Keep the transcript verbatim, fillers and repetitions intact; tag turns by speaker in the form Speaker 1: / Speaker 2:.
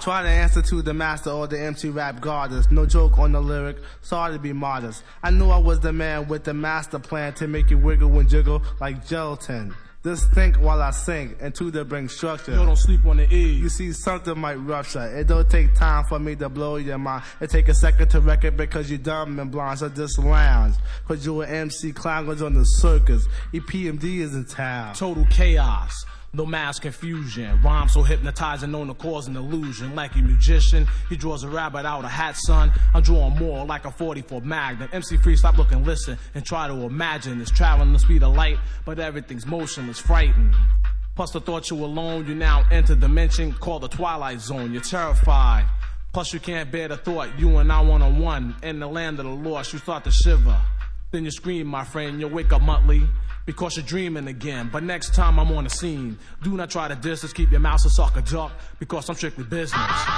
Speaker 1: Try to answer to the master or the M C rap goddess. No joke on the lyric, sorry to be modest. I knew I was the man with the master plan to make you wiggle and jiggle like gelatin. Just think while I sing, and two to bring structure.
Speaker 2: Yo, don't sleep on the E.
Speaker 1: You see, something might rupture. It don't take time for me to blow your mind. It take a second to wreck it because you dumb and blind. So just lounge, cause you an M C clown goes on the circus. E P M D is in town.
Speaker 2: Total chaos. No mass confusion. Rhyme so hypnotizing, known to cause an illusion. Like a magician, he draws a rabbit out of a hat, son. I'm drawing more like a forty-four Magnum. M C Free, stop looking, listen, and try to imagine. It's traveling the speed of light, but everything's motionless, frightened. Plus the thought you alone, you now enter dimension called the Twilight Zone. You're terrified. Plus you can't bear the thought, you and I one-on-one. In the land of the lost, you start to shiver. Then you scream, my friend, you wake up monthly. Because you're dreaming again, but next time I'm on the scene, do not try to diss us, keep your mouth a sucker duck, because I'm strictly business.